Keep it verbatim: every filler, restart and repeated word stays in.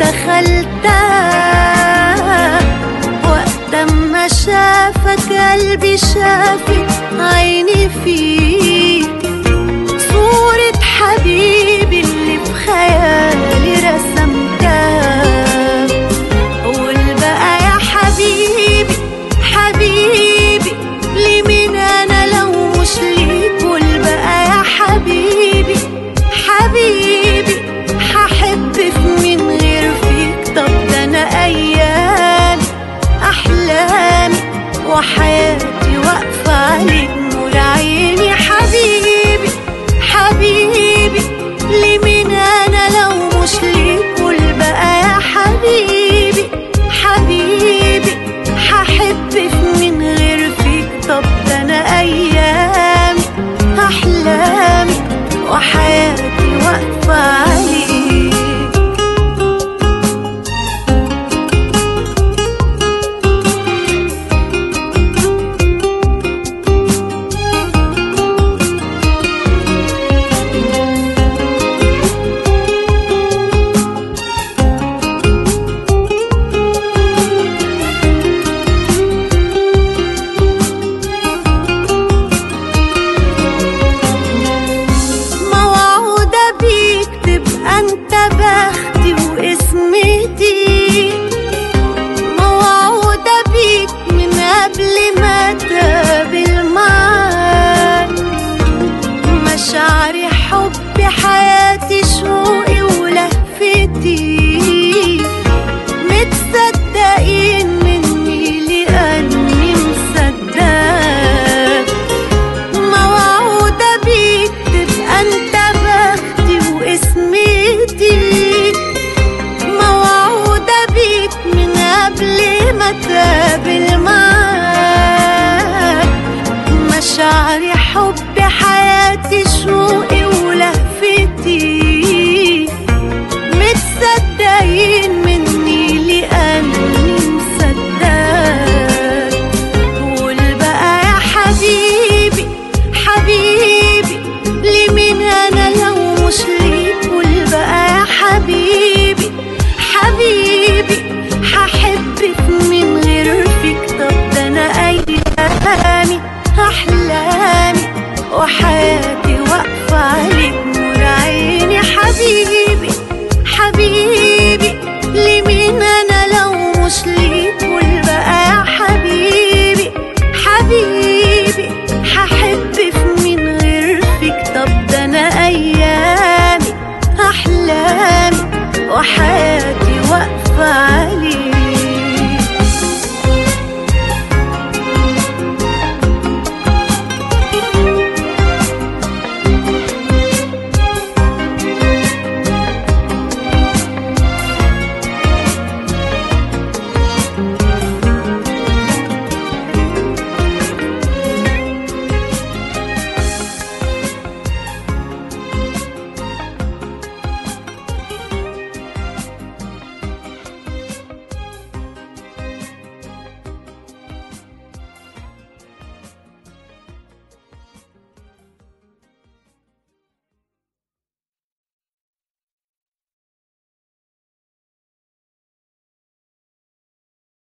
دخلتها، وقت ما شافك قلبي شافك عيني فيك، صورة حبيبي اللي بخيالي رسمتها. قول بقى يا حبيبي حبيبي ليه مين انا لو مش ليك؟ قول بقى يا حبيبي حبيبي هحب في مين غير فيك؟ طب ده انا ايامي احلامي وحياتي واقفة عليك نور عيني. حبيبي حبيبي ليه مين انا لو مش ليك؟ قول بقى يا حبيبي حبيبي هحب في مين غير فيك؟ طب ده انا ايامي احلامي وحياتي واقفة عليك. انت بختي واسمتي، موعودة بيك من قبل ما تقابل معاك، مشاعري حبي حياتي شوقي